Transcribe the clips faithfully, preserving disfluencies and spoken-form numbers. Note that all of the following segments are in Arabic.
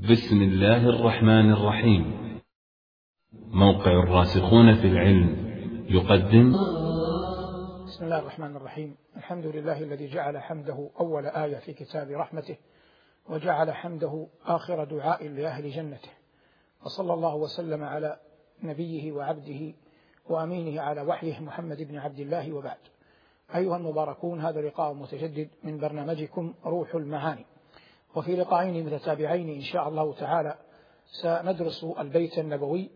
بسم الله الرحمن الرحيم. موقع الراسخون في العلم يقدم. بسم الله الرحمن الرحيم. الحمد لله الذي جعل حمده أول آية في كتاب رحمته، وجعل حمده آخر دعاء لأهل جنته، وصلى الله وسلم على نبيه وعبده وأمينه على وحيه محمد بن عبد الله، وبعد. أيها المباركون، هذا لقاء متجدد من برنامجكم روح المعاني، وفي لقاءين متتابعين إن شاء الله تعالى سندرس البيت النبوي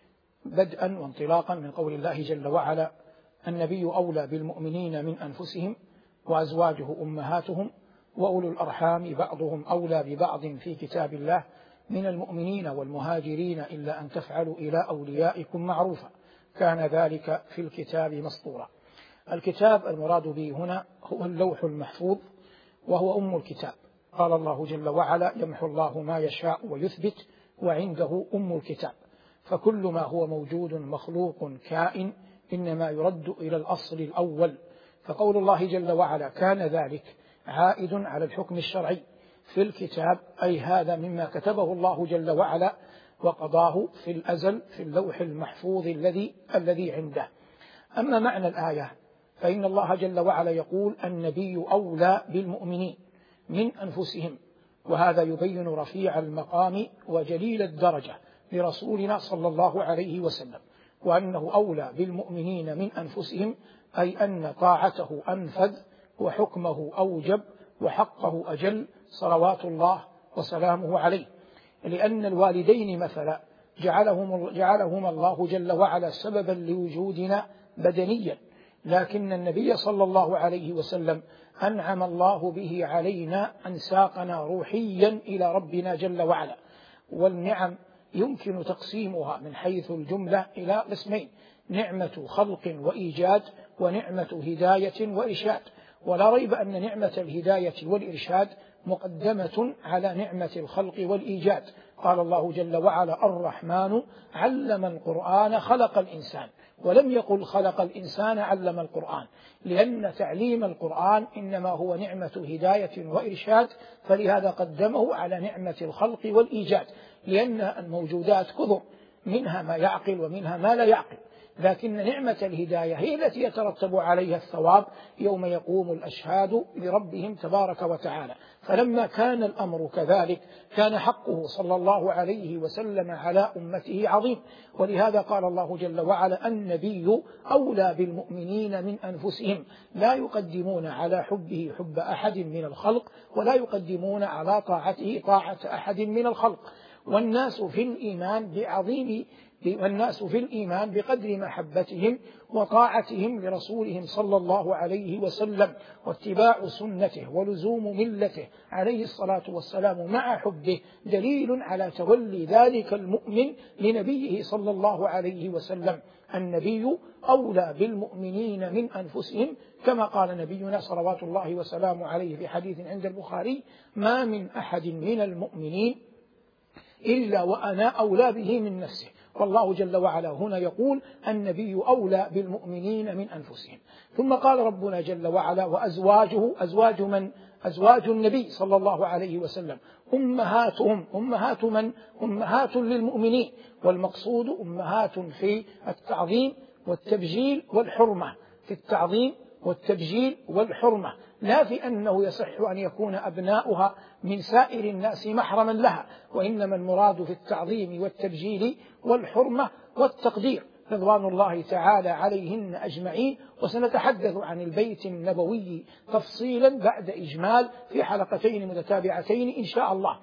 بدءا وانطلاقا من قول الله جل وعلا: النبي أولى بالمؤمنين من أنفسهم وأزواجه أمهاتهم وأولو الأرحام بعضهم أولى ببعض في كتاب الله من المؤمنين والمهاجرين إلا أن تفعلوا إلى أوليائكم معروفا كان ذلك في الكتاب مسطورا. الكتاب المراد به هنا هو اللوح المحفوظ، وهو أم الكتاب. قال الله جل وعلا: يمحو الله ما يشاء ويثبت وعنده أم الكتاب. فكل ما هو موجود مخلوق كائن إنما يرد إلى الأصل الأول. فقول الله جل وعلا كان ذلك عائد على الحكم الشرعي في الكتاب، أي هذا مما كتبه الله جل وعلا وقضاه في الأزل في اللوح المحفوظ الذي الذي عنده. أما معنى الآية فإن الله جل وعلا يقول: النبي أولى بالمؤمنين من أنفسهم، وهذا يبين رفيع المقام وجليل الدرجة لرسولنا صلى الله عليه وسلم، وأنه أولى بالمؤمنين من أنفسهم، أي أن طاعته أنفذ وحكمه أوجب وحقه أجل صلوات الله وسلامه عليه. لأن الوالدين مثلا جعلهم, جعلهم الله جل وعلا سببا لوجودنا بدنيا، لكن النبي صلى الله عليه وسلم أنعم الله به علينا أن ساقنا روحيا إلى ربنا جل وعلا. والنعم يمكن تقسيمها من حيث الجملة إلى قسمين: نعمة خلق وإيجاد، ونعمة هداية وإرشاد. ولا ريب أن نعمة الهداية والإرشاد مقدمة على نعمة الخلق والإيجاد. قال الله جل وعلا: الرحمن علم القرآن خلق الإنسان، ولم يقل خلق الإنسان علم القرآن، لأن تعليم القرآن إنما هو نعمة هداية وإرشاد، فلهذا قدمه على نعمة الخلق والإيجاد، لأن الموجودات كثر، منها ما يعقل ومنها ما لا يعقل، لكن نعمة الهداية هي التي يترتب عليها الثواب يوم يقوم الأشهاد لربهم تبارك وتعالى. فلما كان الأمر كذلك كان حقه صلى الله عليه وسلم على أمته عظيم، ولهذا قال الله جل وعلا: النبي أولى بالمؤمنين من أنفسهم، لا يقدمون على حبه حب أحد من الخلق، ولا يقدمون على طاعته طاعة أحد من الخلق. والناس في الإيمان بعظيم والناس في الإيمان بقدر محبتهم وطاعتهم لرسولهم صلى الله عليه وسلم، واتباع سنته ولزوم ملته عليه الصلاة والسلام مع حبه دليل على تولي ذلك المؤمن لنبيه صلى الله عليه وسلم. النبي أولى بالمؤمنين من أنفسهم، كما قال نبينا صلوات الله وسلامه عليه في حديث عند البخاري: ما من أحد من المؤمنين إلا وأنا أولى به من نفسه. والله جل وعلا هنا يقول: النبي أولى بالمؤمنين من أنفسهم. ثم قال ربنا جل وعلا: وأزواجه، أزواج من؟ أزواج النبي صلى الله عليه وسلم أمهاتهم. أمهات من؟ أمهات للمؤمنين، والمقصود أمهات في التعظيم والتبجيل والحرمة، في التعظيم والتبجيل والحرمة، لا في أنه يصح أن يكون أبناؤها من سائر الناس محرما لها، وإنما المراد في التعظيم والتبجيل والحرمة والتقدير رضوان الله تعالى عليهن أجمعين. وسنتحدث عن البيت النبوي تفصيلا بعد إجمال في حلقتين متتابعتين إن شاء الله،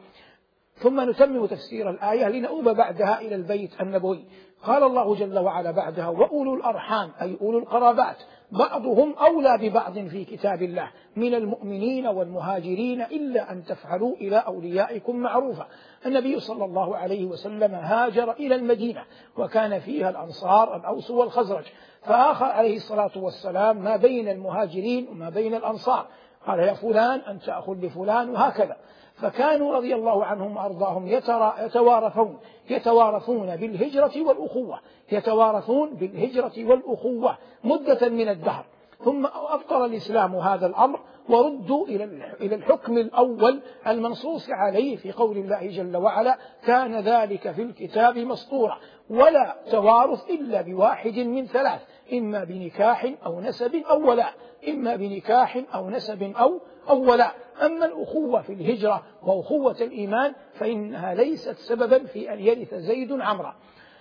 ثم نتمم تفسير الآية لنؤوب بعدها إلى البيت النبوي. قال الله جل وعلا بعدها: وأولو الأرحام، أي أولو القرابات، بعضهم أولى ببعض في كتاب الله من المؤمنين والمهاجرين إلا أن تفعلوا إلى أوليائكم معروفا. النبي صلى الله عليه وسلم هاجر إلى المدينة، وكان فيها الأنصار الأوس والخزرج، فآخى عليه الصلاة والسلام ما بين المهاجرين وما بين الأنصار، قال: يا فلان أنت أخ لفلان، وهكذا. فكانوا رضي الله عنهم وأرضاهم يتوارثون يتوارثون بالهجرة والأخوة يتوارثون بالهجرة والأخوة مدة من الدهر، ثم أبطل الإسلام هذا الأمر وردوا إلى الحكم الأول المنصوص عليه في قول الله جل وعلا كان ذلك في الكتاب مسطورا. ولا توارث إلا بواحد من ثلاث، إما بنكاح أو نسب أو ولاء، إما بنكاح أو نسب أو أو ولاء. أما الأخوة في الهجرة وأخوة الإيمان فإنها ليست سببا في أن يرث زيد عمرا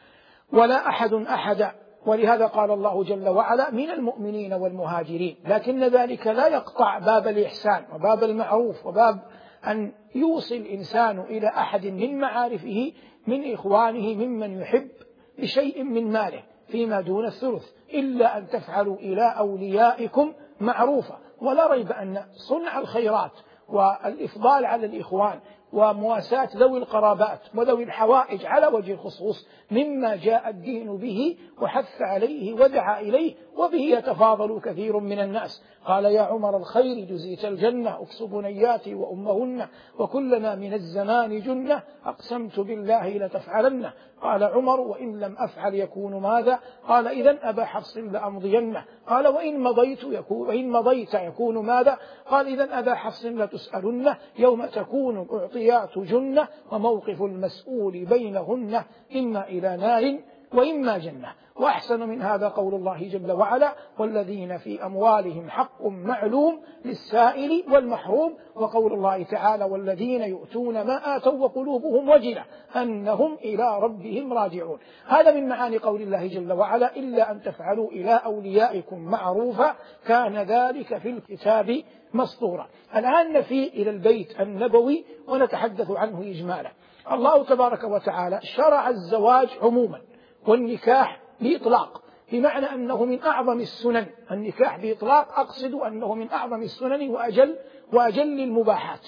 ولا أحد أحدا. ولهذا قال الله جل وعلا من المؤمنين والمهاجرين، لكن ذلك لا يقطع باب الإحسان وباب المعروف وباب أن يوصي الإنسان إلى أحد من معارفه من إخوانه ممن يحب بشيء من ماله فيما دون الثلث، إلا أن تفعلوا إلى أوليائكم معروفا. ولا ريب أن صنع الخيرات والإفضال على الإخوان ومواساة ذوي القرابات وذوي الحوائج على وجه الخصوص مما جاء الدين به وحث عليه ودعا إليه، وبه يتفاضل كثير من الناس. قال يا عمر الخير جزيت الجنة أكسب بنياتي وأمهن وكلنا من الزمان جنة أقسمت بالله لتفعلن. قال عمر وإن لم أفعل يكون ماذا؟ قال إذن أبا حفص لأمضينه. قال وإن مضيت يكون, وإن مضيت يكون ماذا؟ قال إذن أبا حفص لتسألن يوم تكون الأعطيات جنة وموقف المسؤول بينهن إما إلى نار وإما جنة. وأحسن من هذا قول الله جل وعلا والذين في أموالهم حق معلوم للسائل والمحروم، وقول الله تعالى والذين يؤتون ما آتوا وقلوبهم وجلة أنهم إلى ربهم راجعون. هذا من معاني قول الله جل وعلا إلا أن تفعلوا إلى أوليائكم معروفا كان ذلك في الكتاب مسطورا. الآن نفي إلى البيت النبوي ونتحدث عنه إجمالا. الله تبارك وتعالى شرع الزواج عموما والنكاح بإطلاق، بمعنى أنه من أعظم السنن. النكاح بإطلاق أقصد أنه من أعظم السنن وأجل وأجل المباحات.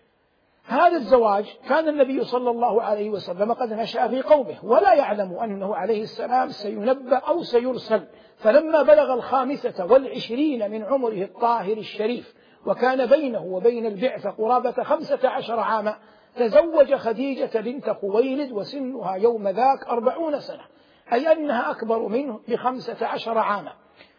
هذا الزواج كان النبي صلى الله عليه وسلم قد نشأ في قومه ولا يعلم أنه عليه السلام سينبأ أو سيرسل، فلما بلغ الخامسة والعشرين من عمره الطاهر الشريف وكان بينه وبين البعثة قرابة خمسة عشر عاما تزوج خديجة بنت خويلد وسنها يوم ذاك أربعون سنة، أي أنها أكبر منه بخمسة عشر عاما،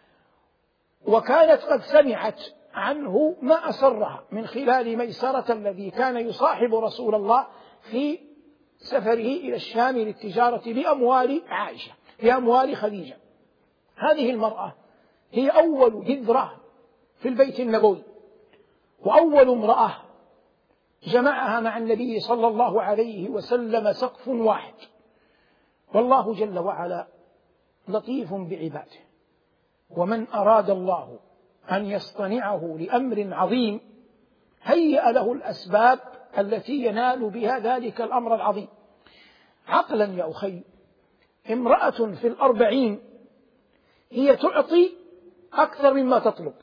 وكانت قد سمعت عنه ما أسرها من خلال ميسرة الذي كان يصاحب رسول الله في سفره إلى الشام للتجارة بأموال عائشة بأموال خديجة. هذه المرأة هي أول بذرة في البيت النبوي وأول امرأة جمعها مع النبي صلى الله عليه وسلم سقف واحد. والله جل وعلا لطيف بعباده، ومن أراد الله أن يصطنعه لأمر عظيم هيأ له الأسباب التي ينال بها ذلك الأمر العظيم. عقلا يا أخي، امرأة في الأربعين هي تعطي أكثر مما تطلب،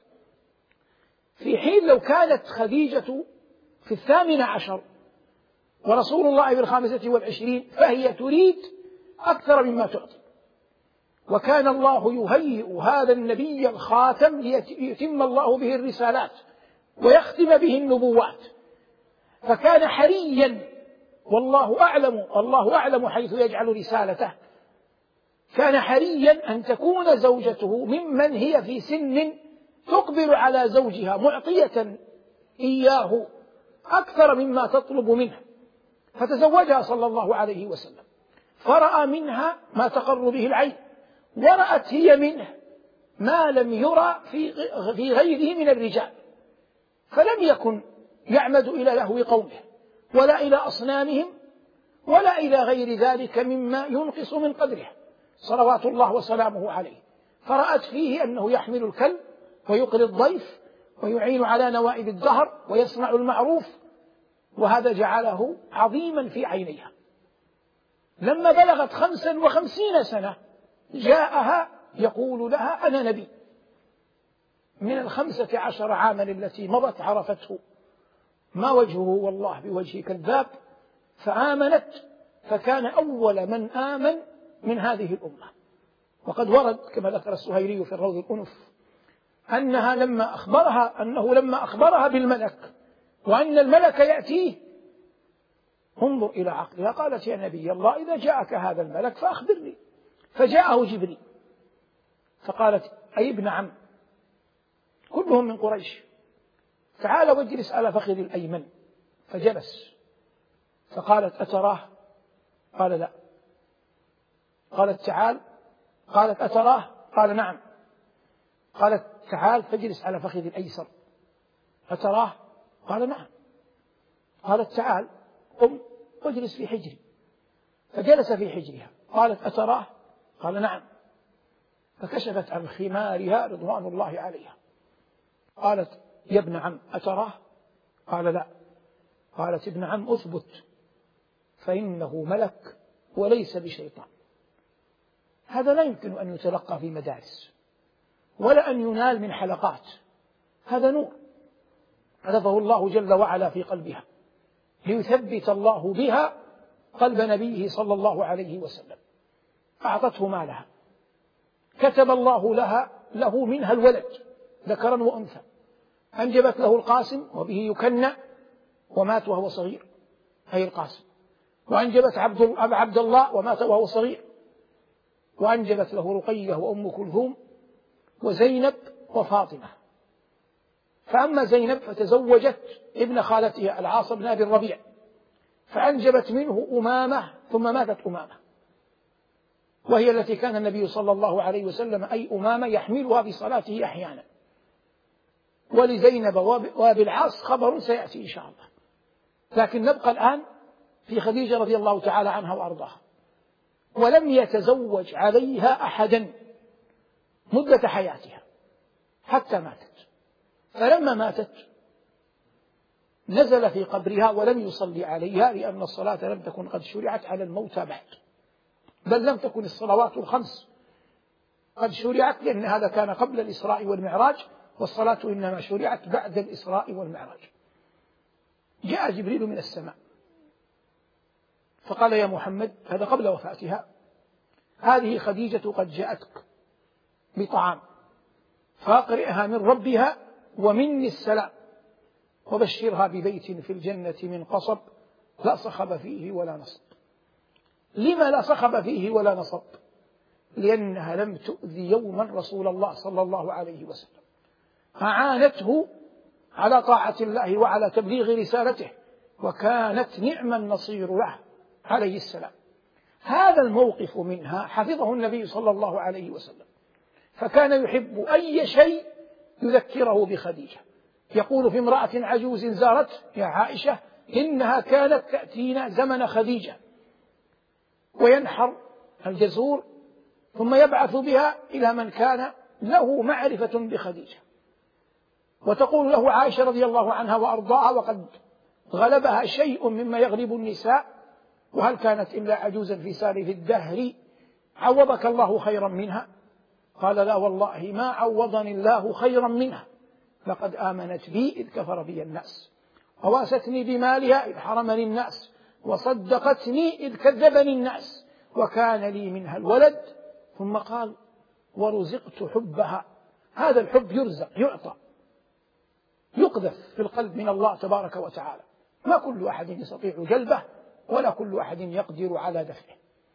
في حين لو كانت خديجة في الثامن عشر ورسول الله في الخامسة والعشرين فهي تريد أكثر مما تعطي. وكان الله يهيئ هذا النبي الخاتم ليتم الله به الرسالات ويختم به النبوات، فكان حريا والله أعلم الله أعلم حيث يجعل رسالته، كان حريا أن تكون زوجته ممن هي في سن تقبل على زوجها معطية إياه أكثر مما تطلب منه، فتزوجها صلى الله عليه وسلم، فرأى منها ما تقر به العين، ورأت هي منه ما لم يرى في غيره من الرجال، فلم يكن يعمد إلى لهو قومه ولا إلى أصنامهم ولا إلى غير ذلك مما ينقص من قدره صلوات الله وسلامه عليه. فرأت فيه أنه يحمل الكلب ويقري الضيف ويعين على نوائب الدهر ويصنع المعروف، وهذا جعله عظيما في عينيها. لما بلغت خمسا وخمسين سنة جاءها يقول لها أنا نبي. من الخمسة عشر عاما التي مضت عرفته ما وجهه والله بوجه كذاب، فآمنت، فكان أول من آمن من هذه الأمة. وقد ورد كما ذكر السهيلي في الروض الأنف أنها لما أخبرها أنه لما أخبرها بالملك وأن الملك يأتيه انظر إلى عقلها، قالت يا نبي الله إذا جاءك هذا الملك فأخبرني. فجاءه جبريل فقالت أي ابن عم، كلهم من قريش، تعال واجلس على فخذ الأيمن، فجلس. فقالت: أتراه؟ قال: لا. قالت: تعال. قالت: أتراه؟ قال: نعم. قالت: تعال فاجلس على فخذ الأيسر. أتراه؟ قال: نعم. قالت: تعال قم واجلس في حجري. فجلس في حجرها. قالت: أتراه؟ قال: نعم. فكشفت عن خمارها رضوان الله عليها. قالت: يا ابن عم أتراه؟ قال: لا. قالت: ابن عم أثبت، فإنه ملك وليس بشيطان. هذا لا يمكن أن يتلقى في مدارس ولا أن ينال من حلقات، هذا نور أضفه الله جل وعلا في قلبها ليثبت الله بها قلب نبيه صلى الله عليه وسلم. أعطته مالها، كتب الله لها له منها الولد ذكرا وأنثى، أنجبت له القاسم وبه يكنى ومات وهو صغير، أي القاسم. وأنجبت عبد عبد الله ومات وهو صغير. وأنجبت له رقية وأم كلثوم وزينب وفاطمة. فأما زينب فتزوجت ابن خالتها العاص بن أبي الربيع، فأنجبت منه أمامة، ثم ماتت أمامة، وهي التي كان النبي صلى الله عليه وسلم أي أمامة يحملها في صلاته أحيانا. ولزينب وأبي العاص خبر سيأتي إن شاء الله، لكن نبقى الآن في خديجة رضي الله تعالى عنها وأرضاها. ولم يتزوج عليها أحدا مدة حياتها حتى ماتت. فلما ماتت نزل في قبرها ولم يصلي عليها، لأن الصلاة لم تكن قد شرعت على الموتى بعد، بل لم تكن الصلوات الخمس قد شرعت، لأن هذا كان قبل الإسراء والمعراج، والصلاة إنما شرعت بعد الإسراء والمعراج. جاء جبريل من السماء فقال: يا محمد، هذا قبل وفاتها، هذه خديجة قد جاءتك بطعام، فأقرئها من ربها ومني السلام، وبشرها ببيت في الجنة من قصب لا صخب فيه ولا نصب. لما لا صخب فيه ولا نصب؟ لأنها لم تؤذي يوما رسول الله صلى الله عليه وسلم، أعانته على طاعة الله وعلى تبليغ رسالته، وكانت نعم النصير له عليه السلام. هذا الموقف منها حفظه النبي صلى الله عليه وسلم، فكان يحب أي شيء يذكره بخديجة. يقول في امرأة عجوز زارت يا عائشة: إنها كانت تأتينا زمن خديجة، وينحر الجزور ثم يبعث بها إلى من كان له معرفة بخديجة. وتقول له عائشة رضي الله عنها وأرضاها وقد غلبها شيء مما يغلب النساء: وهل كانت إلا عجوزا في سالف الدهر عوضك الله خيرا منها؟ قال: لا والله ما عوضني الله خيرا منها، لقد آمنت بي إذ كفر بي الناس، وواستني بمالها إذ حرمني الناس، وصدقتني إذ كذبني الناس، وكان لي منها الولد. ثم قال: ورزقت حبها. هذا الحب يرزق، يعطى، يقذف في القلب من الله تبارك وتعالى، ما كل أحد يستطيع جلبه ولا كل أحد يقدر على دفعه.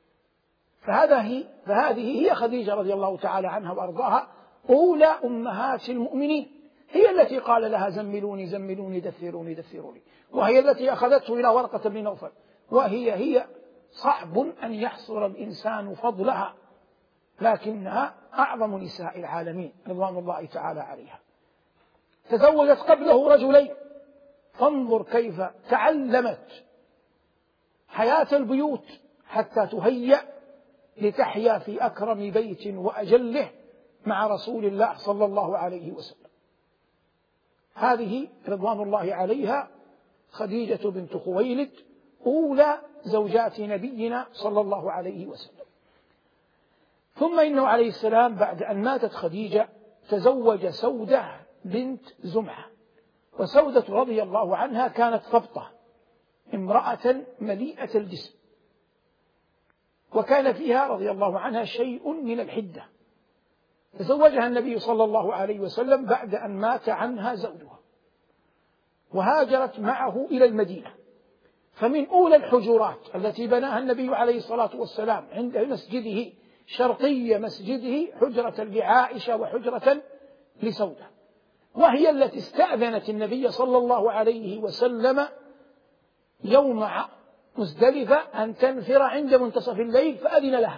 فهذه فهذه هي خديجة رضي الله تعالى عنها وأرضاها، أولى أمهات المؤمنين، هي التي قال لها: زملوني زملوني دثروني دثروني، وهي التي أخذته إلى ورقة بن نوفل، وهي هي صعب أن يحصر الإنسان فضلها، لكنها أعظم نساء العالمين رضوان الله تعالى عليها. تزوجت قبله رجلين، فانظر كيف تعلمت حياة البيوت حتى تهيأ لتحيا في أكرم بيت وأجله مع رسول الله صلى الله عليه وسلم. هذه رضوان الله عليها خديجة بنت خويلد، أولى زوجات نبينا صلى الله عليه وسلم. ثم إنه عليه السلام بعد أن ماتت خديجة تزوج سودة بنت زمعة. وسودة رضي الله عنها كانت ثبطة، امرأة مليئة الجسم، وكان فيها رضي الله عنها شيء من الحدة. تزوجها النبي صلى الله عليه وسلم بعد أن مات عنها زوجها، وهاجرت معه إلى المدينة. فمن أولى الحجرات التي بناها النبي عليه الصلاة والسلام عند مسجده، شرقي مسجده، حجرة لعائشة وحجرة لسودة. وهي التي استأذنت النبي صلى الله عليه وسلم يوم مزدلفة أن تنفر عند منتصف الليل فأذن لها،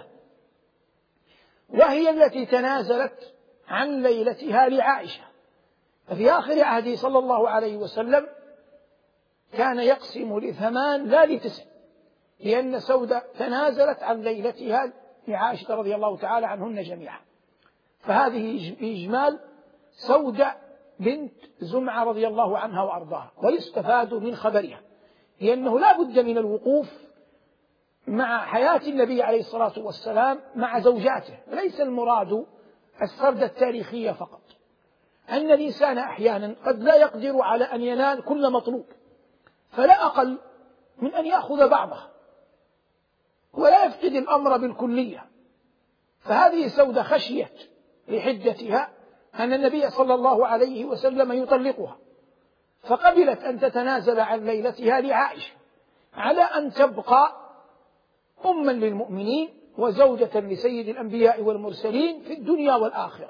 وهي التي تنازلت عن ليلتها لعائشة. ففي آخر عهده صلى الله عليه وسلم كان يقسم لثمان لا لتسع، لأن سودة تنازلت عن ليلتها لعائشة رضي الله تعالى عنهن جميعا. فهذه إجمال سودة بنت زمعة رضي الله عنها وأرضاها. ويستفاد من خبرها لأنه لا بد من الوقوف مع حياة النبي عليه الصلاة والسلام مع زوجاته، ليس المراد السرد التاريخي فقط، أن الإنسان أحيانا قد لا يقدر على أن ينال كل مطلوب، فلا أقل من أن يأخذ بعضها ولا يفقد الأمر بالكلية. فهذه سودة خشيت لحدتها أن النبي صلى الله عليه وسلم يطلقها، فقبلت أن تتنازل عن ليلتها لعائشة على أن تبقى أما للمؤمنين وزوجة لسيد الأنبياء والمرسلين في الدنيا والآخرة.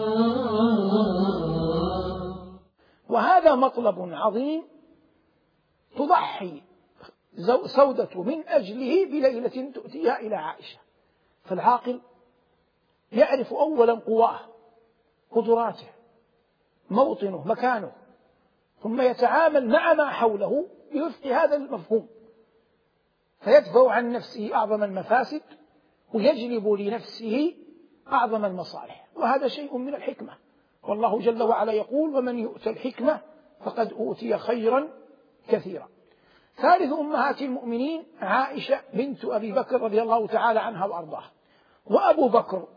وهذا مطلب عظيم تضحي سودة من أجله بليلة تؤتيها إلى عائشة. فالعاقل يعرف أولا قواه، قدراته، موطنه، مكانه، ثم يتعامل مع ما حوله بوفق هذا المفهوم، فيدفع عن نفسه أعظم المفاسد ويجلب لنفسه أعظم المصالح. وهذا شيء من الحكمة، والله جل وعلا يقول: ومن يؤت الحكمة فقد أوتي خيرا كثيرا. ثالث أمهات المؤمنين عائشة بنت أبي بكر رضي الله تعالى عنها وأرضاها. وأبو بكر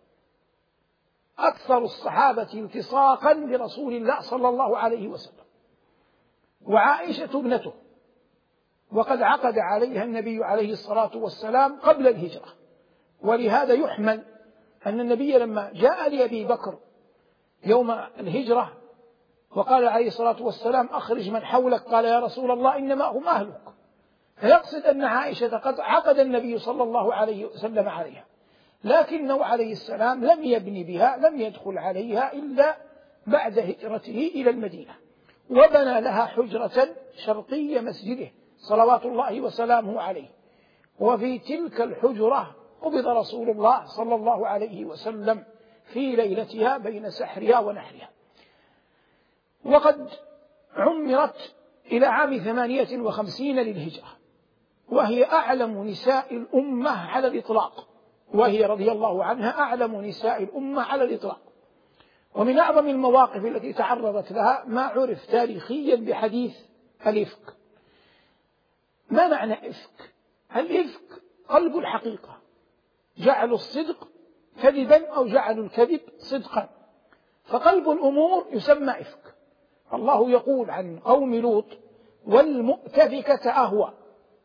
أكثر الصحابة التصاقا برسول الله صلى الله عليه وسلم، وعائشة ابنته، وقد عقد عليها النبي عليه الصلاة والسلام قبل الهجرة. ولهذا يحمل أن النبي لما جاء لأبي بكر يوم الهجرة وقال عليه الصلاة والسلام: أخرج من حولك، قال: يا رسول الله إنما هم أهلك. فيقصد أن عائشة قد عقد النبي صلى الله عليه وسلم عليها، لكنه عليه السلام لم يبني بها، لم يدخل عليها إلا بعد هجرته إلى المدينة، وبنى لها حجرة شرقي مسجده صلوات الله وسلامه عليه. وفي تلك الحجرة قبض رسول الله صلى الله عليه وسلم في ليلتها بين سحرها ونحرها. وقد عمرت إلى عام ثمانية وخمسين للهجرة، وهي أعلم نساء الأمة على الإطلاق، وهي رضي الله عنها أعلم نساء الأمة على الإطلاق. ومن أعظم المواقف التي تعرضت لها ما عرف تاريخيا بحديث الإفك. ما معنى إفك؟ الإفك قلب الحقيقة، جعل الصدق كذبا أو جعل الكذب صدقا، فقلب الأمور يسمى إفك. الله يقول عن قوم لوط: والمؤتفكة أهوى.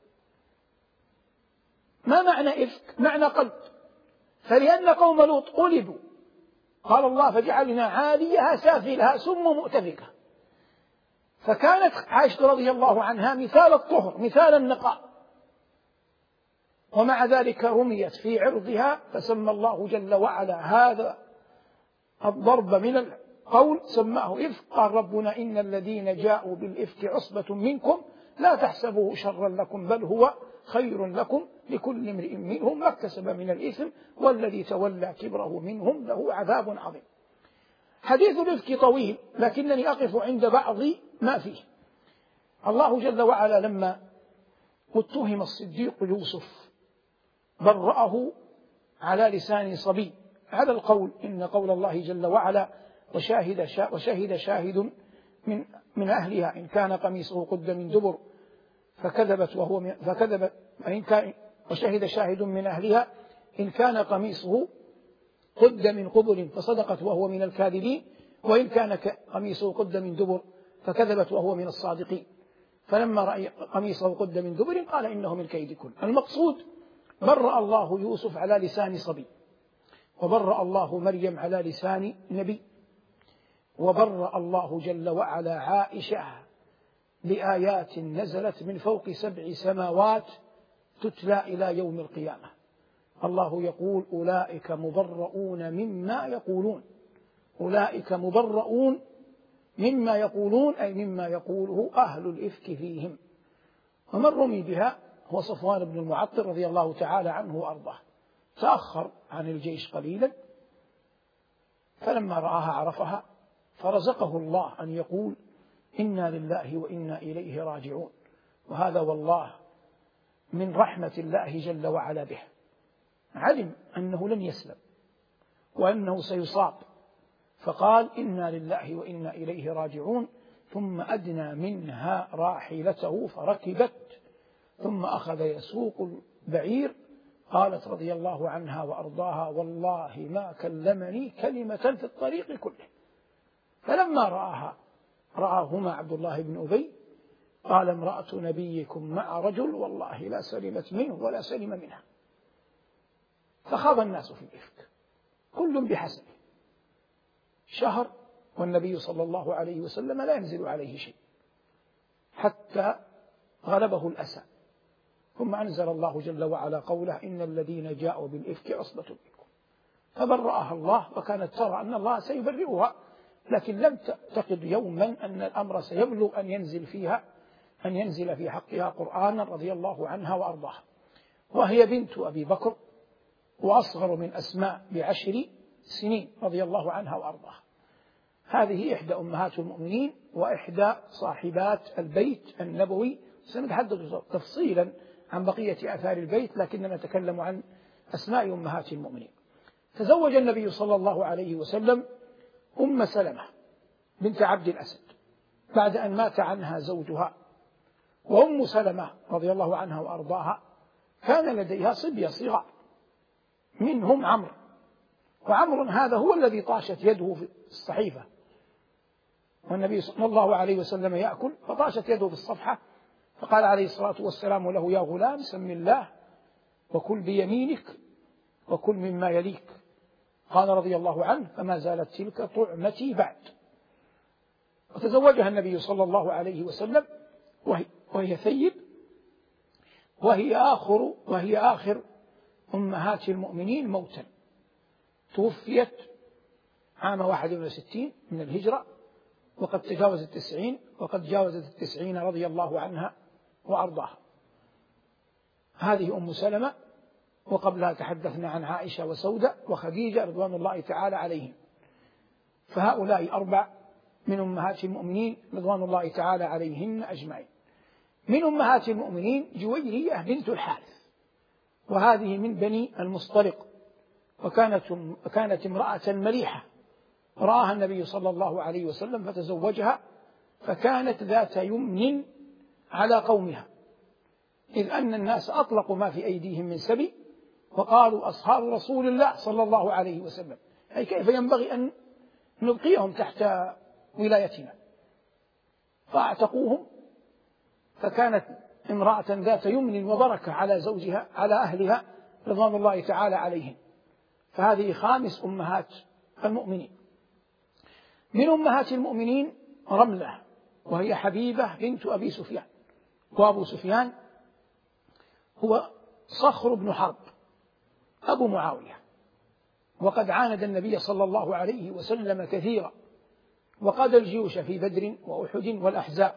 ما معنى إفك؟ معنى قلب. فلأن قوم لوط قلبوا، قال الله: فجعلنا عاليها سافلها سم مؤتفكة. فكانت عائشة رضي الله عنها مثال الطهر، مثال النقاء، ومع ذلك رميت في عرضها، فسمى الله جل وعلا هذا الضرب من القول سماه إفك. قال ربنا: إن الذين جاءوا بالإفك عصبة منكم لا تحسبوه شرا لكم بل هو خير لكم لكل امرئ منهم ما اكتسب من الإثم والذي تولى كبره منهم له عذاب عظيم. حديث الإفك طويل، لكنني أقف عند بعض ما فيه. الله جل وعلا لما اتهم الصديق يوسف برأه على لسان صبي، على القول إن قول الله جل وعلا: وشاهد, شا وشاهد شاهد من, من أهلها إن كان قميصه قد من دبر فكذبت وهو من فكذب إن كان وشهد شاهد من أهلها إن كان قميصه قد من قبل فصدقت وهو من الكاذبين وإن كان قميصه قد من دبر فكذبت وهو من الصادقين. فلما رأى قميصه قد من دبر قال إنه من كيدكن. المقصود: برأ الله يوسف على لسان صبي، وبرأ الله مريم على لسان نبي، وبرأ الله جل وعلا عائشة بآيات نزلت من فوق سبع سماوات تتلى إلى يوم القيامة. الله يقول: أولئك مبرؤون مما يقولون. أولئك مبرؤون مما يقولون أي مما يقوله أهل الإفك فيهم. ومن رمي بها هو صفوان بن المعطل رضي الله تعالى عنه وأرضاه، تأخر عن الجيش قليلا، فلما رآها عرفها، فرزقه الله أن يقول إنا لله وإنا إليه راجعون. وهذا والله من رحمة الله جل وعلا به، علم أنه لن يسلم وأنه سيصاب، فقال إنا لله وإنا إليه راجعون، ثم أدنى منها راحلته فركبت، ثم أخذ يسوق البعير. قالت رضي الله عنها وأرضاها والله ما كلمني كلمة في الطريق كله. فلما رآها رآهما عبد الله بن أبي قال امرأة نبيكم مع رجل والله لا سلمت منه ولا سلم منها. فخاض الناس في الإفك كل بحسبه، شهر والنبي صلى الله عليه وسلم لا ينزل عليه شيء حتى غلبه الأسى، ثم أنزل الله جل وعلا قوله إن الذين جاءوا بالإفك عصبة منكم، فبرأها الله، وكانت ترى أن الله سيبرئها، لكن لم تعتقد يوما أن الأمر سيبلغ أن ينزل فيها أن ينزل في حقها قرآنا رضي الله عنها وأرضاها. وهي بنت أبي بكر وأصغر من أسماء بعشر سنين رضي الله عنها وأرضاها. هذه إحدى أمهات المؤمنين وإحدى صاحبات البيت النبوي. سنتحدث تفصيلا عن بقية آثار البيت، لكننا نتكلم عن أسماء أمهات المؤمنين. تزوج النبي صلى الله عليه وسلم أم سلمة بنت عبد الأسد بعد أن مات عنها زوجها. وأم سلمة رضي الله عنها وأرضاها كان لديها صبية صغار، منهم عمرو، وعمرو هذا هو الذي طاشت يده في الصحيفة، والنبي صلى الله عليه وسلم يأكل فطاشت يده في الصفحة، فقال عليه الصلاة والسلام له يا غلام سم الله وكل بيمينك وكل مما يليك. قال رضي الله عنه فما زالت تلك طعمتي بعد. وتزوجها النبي صلى الله عليه وسلم وهي, وهي ثيب، وهي آخر, وهي آخر أمهات المؤمنين موتا، توفيت عام واحد وستين من الهجرة، وقد تجاوزت التسعين وقد جاوزت التسعين رضي الله عنها وأرضاها. هذه أم سلمة، وقبلها تحدثنا عن عائشة وسودة وخديجة رضوان الله تعالى عليهم. فهؤلاء أربع من أمهات المؤمنين رضوان الله تعالى عليهن أجمعين. من أمهات المؤمنين جويرية بنت الحارث، وهذه من بني المصطلق، وكانت كانت امرأة مليحة، رآها النبي صلى الله عليه وسلم فتزوجها، فكانت ذات يمن على قومها، إذ أن الناس أطلقوا ما في أيديهم من سبي وقالوا أصحاب رسول الله صلى الله عليه وسلم، أي كيف ينبغي أن نبقيهم تحت ولايتنا، فاعتقوهم، فكانت امرأة ذات يمن وبركة على زوجها على أهلها رضوان الله تعالى عليهم. فهذه خامس أمهات المؤمنين. من أمهات المؤمنين رملة، وهي حبيبة بنت أبي سفيان، وأبو سفيان هو صخر بن حرب أبو معاوية، وقد عاند النبي صلى الله عليه وسلم كثيرا، وقاد الجيوش في بدر وأحد والأحزاب.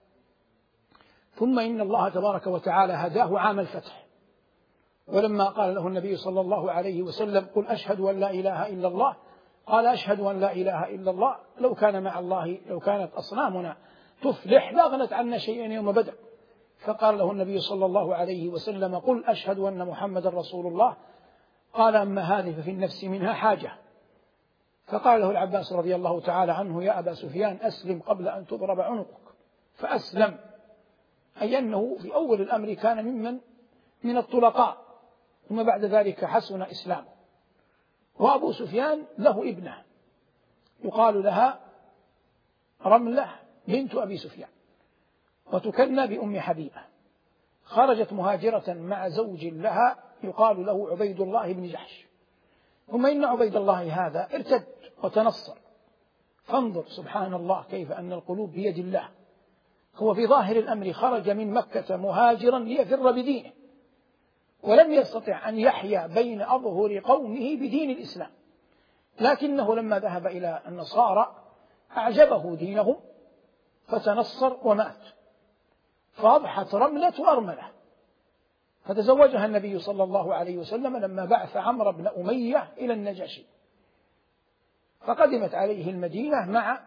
ثم إن الله تبارك وتعالى هداه عام الفتح، ولما قال له النبي صلى الله عليه وسلم قل أشهد أن لا إله إلا الله، قال أشهد أن لا إله إلا الله، لو كان مع الله لو كانت أصنامنا تفلح لاغنت عنا شيئا يوم بدر. فقال له النبي صلى الله عليه وسلم قل أشهد أن محمد رسول الله، قال أما هذه ففي النفس منها حاجة. فقال له العباس رضي الله تعالى عنه يا أبا سفيان أسلم قبل أن تضرب عنقك، فأسلم، أي أنه في أول الأمر كان ممن من الطلقاء، ثم بعد ذلك حسن إسلامه. وأبو سفيان له ابنة يقال لها رملة بنت أبي سفيان، وتكنى بأم حبيبة، خرجت مهاجرة مع زوج لها يقال له عبيد الله بن جحش، ثم إن عبيد الله هذا ارتد وتنصر. فانظر سبحان الله كيف أن القلوب بيد الله. هو في ظاهر الأمر خرج من مكة مهاجرا ليفر بدينه، ولم يستطع أن يحيا بين أظهر قومه بدين الإسلام، لكنه لما ذهب إلى النصارى أعجبه دينهم فتنصر ومات، فأضحت رملة أرملة، فتزوجها النبي صلى الله عليه وسلم لما بعث عمرو بن أمية إلى النجاشي، فقدمت عليه المدينة مع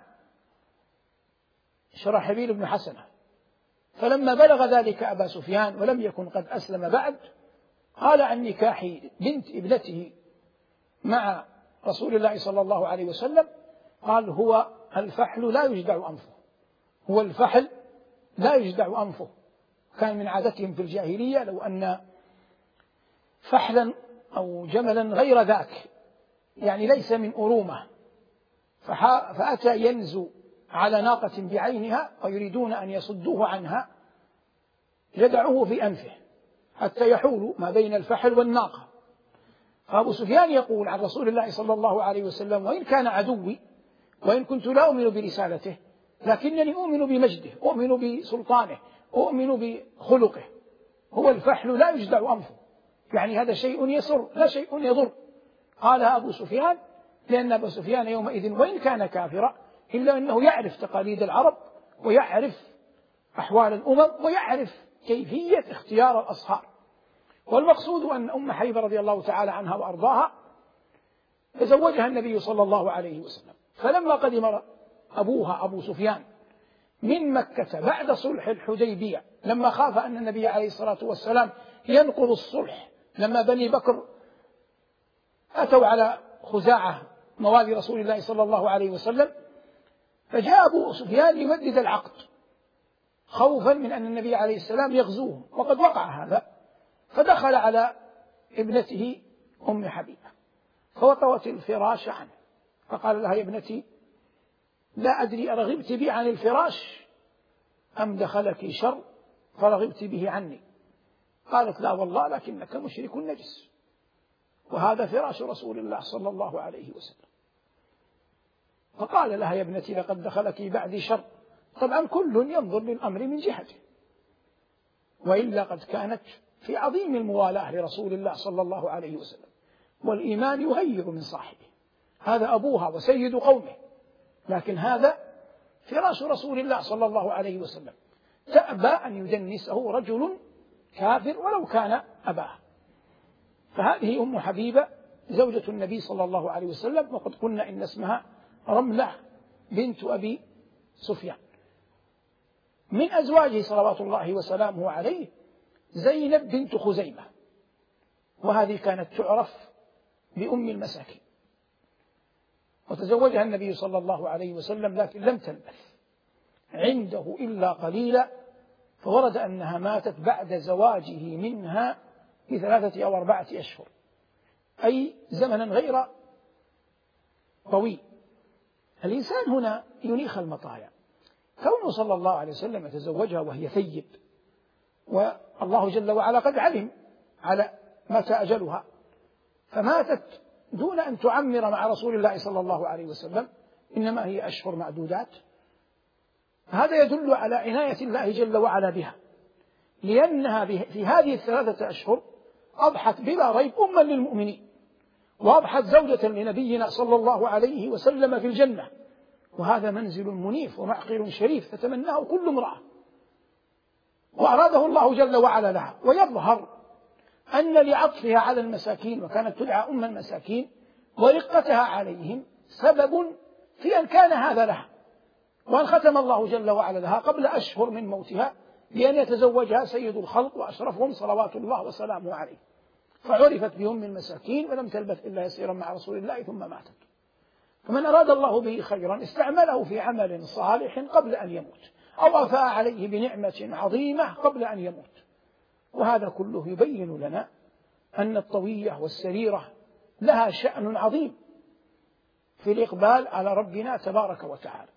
شرحبيل بن حسنة. فلما بلغ ذلك أبا سفيان ولم يكن قد أسلم بعد، قال عن نكاح بنت ابنته مع رسول الله صلى الله عليه وسلم، قال هو الفحل لا يجدع أنفه، هو الفحل لا يجدع أنفه. كان من عادتهم في الجاهلية لو أن فحلا أو جملا غير ذاك، يعني ليس من أرومة، فأتى ينزو على ناقة بعينها ويريدون أن يصدوه عنها، جدعوه في أنفه حتى يحول ما بين الفحل والناقة. فأبو سفيان يقول عن رسول الله صلى الله عليه وسلم: وإن كان عدوي وإن كنت لا أؤمن برسالته، لكنني أؤمن بمجده، أؤمن بسلطانه، أؤمن بخلقه، هو الفحل لا يجدع أنفه، يعني هذا شيء يسر لا شيء يضر. قالها أبو سفيان لأن أبو سفيان يومئذ وإن كان كافرا إلا أنه يعرف تقاليد العرب ويعرف أحوال الأمم ويعرف كيفية اختيار الأصهار. والمقصود أن أم حبيبة رضي الله تعالى عنها وأرضاها تزوجها النبي صلى الله عليه وسلم، فلما قدم أبوها أبو سفيان من مكة بعد صلح الحديبية، لما خاف أن النبي عليه الصلاة والسلام ينقض الصلح، لما بني بكر أتوا على خزاعة موالي رسول الله صلى الله عليه وسلم، فجاء أبو سفيان ليمدد العقد خوفا من أن النبي عليه السلام يغزوه، وقد وقع هذا، فدخل على ابنته أم حبيبة فوطوت الفراش عنه، فقال لها: يا ابنتي لا أدري أرغبت بي عن الفراش أم دخلك شر فرغبت به عني؟ قالت: لا والله لكنك مشرك نجس، وهذا فراش رسول الله صلى الله عليه وسلم. فقال لها: يا ابنتي لقد دخلك بعدي شر. طبعا كل ينظر للأمر من جهته، وإلا قد كانت في عظيم الموالاة لرسول الله صلى الله عليه وسلم، والإيمان يغير من صاحبه، هذا أبوها وسيد قومه، لكن هذا فراش رسول الله صلى الله عليه وسلم، تأبى أن يدنسه رجل كافر ولو كان أباه. فهذه أم حبيبة زوجة النبي صلى الله عليه وسلم، وقد قلنا إن اسمها رملة بنت أبي سفيان. من أزواجه صلوات الله وسلامه عليه زينب بنت خزيمة، وهذه كانت تعرف بأم المساكين، وتزوجها النبي صلى الله عليه وسلم لكن لم تلبث عنده إلا قليلا، فورد أنها ماتت بعد زواجه منها بثلاثة أو أربعة أشهر، أي زمنا غير طويل. الإنسان هنا ينيخ المطايا، كونه صلى الله عليه وسلم يتزوجها وهي ثيب، والله جل وعلا قد علم على متى أجلها، فماتت دون أن تعمر مع رسول الله صلى الله عليه وسلم، إنما هي أشهر معدودات. هذا يدل على عناية الله جل وعلا بها، لأنها في هذه الثلاثة أشهر أضحت بلا ريب أما للمؤمنين، وأضحت زوجة لنبينا صلى الله عليه وسلم في الجنة، وهذا منزل منيف ومعقل شريف تتمناه كل امرأة، وأراده الله جل وعلا لها. ويظهر أن لعطفها على المساكين، وكانت تدعى أم المساكين، ورقتها عليهم سبب في أن كان هذا لها، وأن ختم الله جل وعلا لها قبل أشهر من موتها بأن يتزوجها سيد الخلق وأشرفهم صلوات الله وسلامه عليه، فعرفت بأم المساكين ولم تلبث إلا يسيرا مع رسول الله ثم ماتت. فمن أراد الله به خيرا استعمله في عمل صالح قبل أن يموت، أو أفاء عليه بنعمة عظيمة قبل أن يموت. وهذا كله يبين لنا أن الطوية والسريرة لها شأن عظيم في الإقبال على ربنا تبارك وتعالى.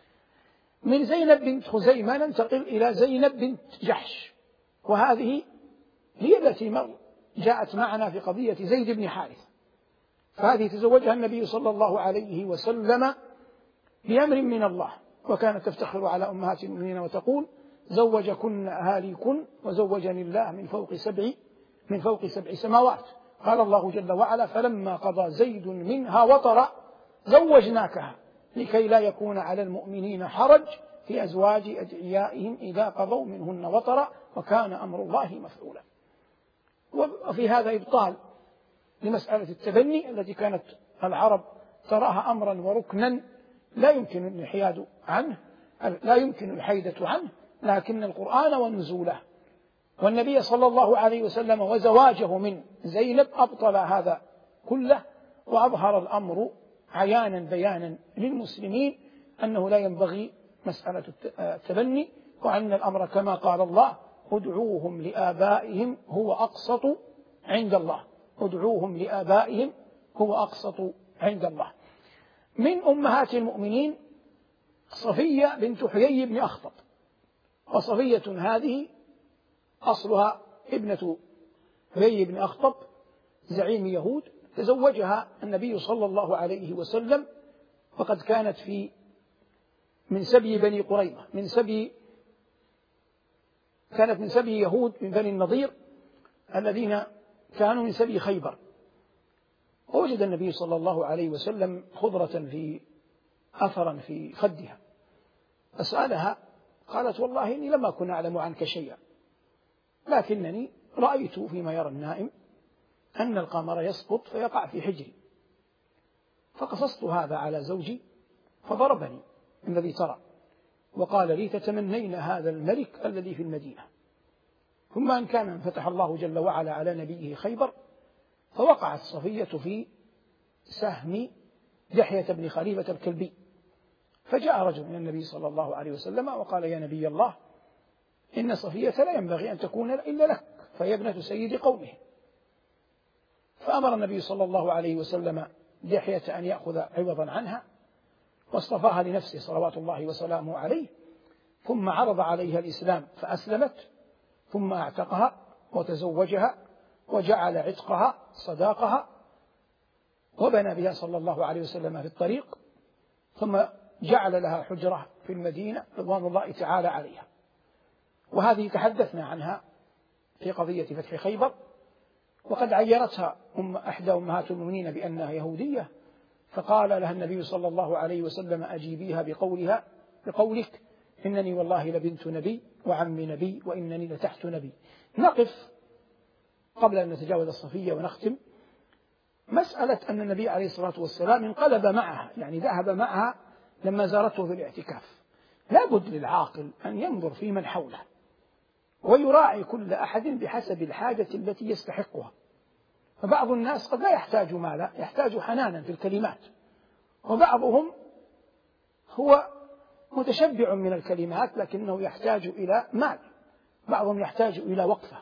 من زينب بنت خزيمة ننتقل إلى زينب بنت جحش، وهذه هي التي مر جاءت معنا في قضية زيد بن حارث. فهذه تزوجها النبي صلى الله عليه وسلم بأمر من الله، وكانت تفتخر على أمهات المؤمنين وتقول: زوجكن أهاليكن وزوجني الله من فوق سبع من فوق سبع سماوات. قال الله جل وعلا: فلما قضى زيد منها وطرا زوجناكها لكي لا يكون على المؤمنين حرج في أزواج أدعيائهم إذا قضوا منهن وطرا وكان أمر الله مفعولا. وفي هذا إبطال لمسألة التبني التي كانت العرب تراها أمرا وركنا لا يمكن الحياد عنه، لا يمكن الحيدة عنه، لكن القرآن ونزوله والنبي صلى الله عليه وسلم وزواجه من زينب أبطل هذا كله، وأظهر الأمر عيانا بيانا للمسلمين أنه لا ينبغي مسألة التبني، وأن الأمر كما قال الله: ادعوهم لآبائهم هو أقسط عند الله. ادعوهم لآبائهم هو أقسط عند الله. من أمهات المؤمنين صفية بنت حيي بن أخطب، وصفية هذه أصلها ابنة حيي بن أخطب زعيم يهود، تزوجها النبي صلى الله عليه وسلم، وقد كانت في من سبي بني قريظة، من سبي كانت من سبي يهود من بني النضير الذين كانوا من سبي خيبر. ووجد النبي صلى الله عليه وسلم خضرة في أثرا في خدها، فسألها قالت: والله إني لم أكن أعلم عنك شيئا، لكنني رأيت فيما يرى النائم أن القمر يسقط فيقع في حجري، فقصصت هذا على زوجي فضربني الذي ترى، وقال لي: تتمنين هذا الملك الذي في المدينة. ثم أن كان من فتح الله جل وعلا على نبيه خيبر، فوقعت صفية في سهم دحية بن خليفة الكلبي، فجاء رجل من النبي صلى الله عليه وسلم وقال: يا نبي الله، إن صفية لا ينبغي أن تكون إلا لك، فهي ابنة سيد قومه. فأمر النبي صلى الله عليه وسلم دحية أن يأخذ عوضا عنها، واصطفاها لنفسه صلوات الله وسلامه عليه، ثم عرض عليها الإسلام فأسلمت، ثم اعتقها وتزوجها وجعل عتقها صداقها، وبنى بها صلى الله عليه وسلم في الطريق، ثم جعل لها حجرة في المدينة رضوان الله تعالى عليها. وهذه تحدثنا عنها في قضية فتح خيبر، وقد عيرتها أم أحدى أمهات المؤمنين بأنها يهودية، فقال لها النبي صلى الله عليه وسلم: أجيبيها بقولها بقولك إنني والله لبنت نبي وعم نبي وإنني لتحت نبي. نقف قبل أن نتجاوز الصفية ونختم مسألة أن النبي عليه الصلاة والسلام انقلب معها، يعني ذهب معها لما زارته في الاعتكاف. لا بد للعاقل أن ينظر في من حوله ويراعي كل أحد بحسب الحاجة التي يستحقها. فبعض الناس قد لا يحتاج مالا، يحتاج حنانا في الكلمات، وبعضهم هو متشبع من الكلمات لكنه يحتاج إلى مال، بعضهم يحتاج إلى وقفة.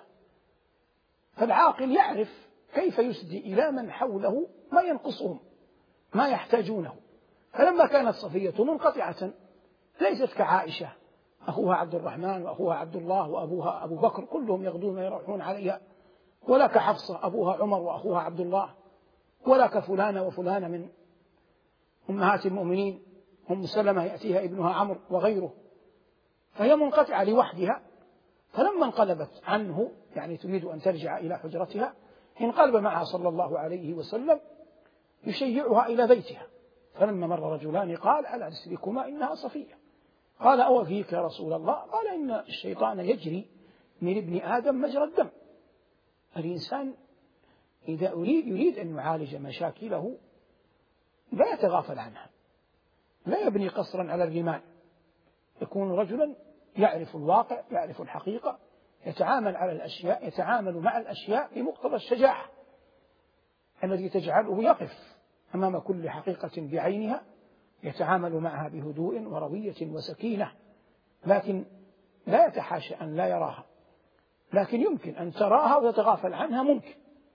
فالعاقل يعرف كيف يسدي إلى من حوله ما ينقصهم، ما يحتاجونه. فلما كانت صفية منقطعة ليست كعائشة أخوها عبد الرحمن وأخوها عبد الله وأبوها أبو بكر كلهم يغدون ويروحون عليها، ولا كحفصة أبوها عمر وأخوها عبد الله، ولا كفلانة وفلانة من أمهات المؤمنين، أم سلمة يأتيها ابنها عمرو وغيره، فهي منقطعة لوحدها. فلما انقلبت عنه، يعني تريد أن ترجع إلى حجرتها، انقلب معها صلى الله عليه وسلم يشيعها إلى بيتها. فلما مر رجلان قال: ألا أسركما إنها صفية؟ قال: أو فيك يا رسول الله؟ قال: إن الشيطان يجري من ابن آدم مجرى الدم. الإنسان إذا أريد يريد أن يعالج مشاكله لا يتغافل عنها، لا يبني قصرا على الرمال، يكون رجلا يعرف الواقع، يعرف الحقيقة، يتعامل على الأشياء، يتعامل مع الأشياء بمقتضى الشجاعة التي تجعله يقف أمام كل حقيقة بعينها، يتعامل معها بهدوء وروية وسكينة، لكن لا يتحاشى أن لا يراها، لكن يمكن أن تراها وتتغافل عنها. ممكن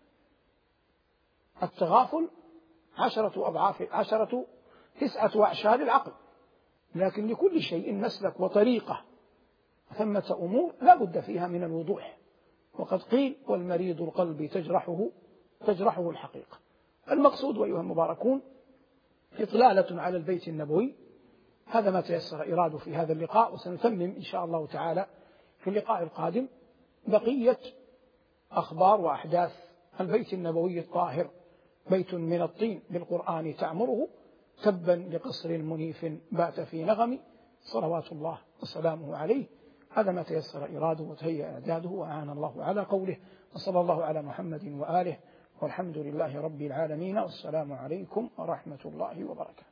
التغافل عشرة أضعاف عشرة تسعة أعشار العقل، لكن لكل شيء مسلك وطريقة، ثمة أمور لا بد فيها من الوضوح. وقد قيل: والمريض القلب تجرحه تجرحه الحقيقة. المقصود أيها المباركون إطلالة على البيت النبوي، هذا ما تيسر إراده في هذا اللقاء، وسنتمم إن شاء الله تعالى في اللقاء القادم بقية أخبار وأحداث البيت النبوي الطاهر، بيت من الطين بالقرآن تعمره، تبا لقصر منيف بات في نغم، صلوات الله وسلامه عليه. هذا ما تيسر إراده وتهيأ إعداده، وأعان الله على قوله. وصلى الله على محمد وآله، والحمد لله رب العالمين، والسلام عليكم ورحمة الله وبركاته.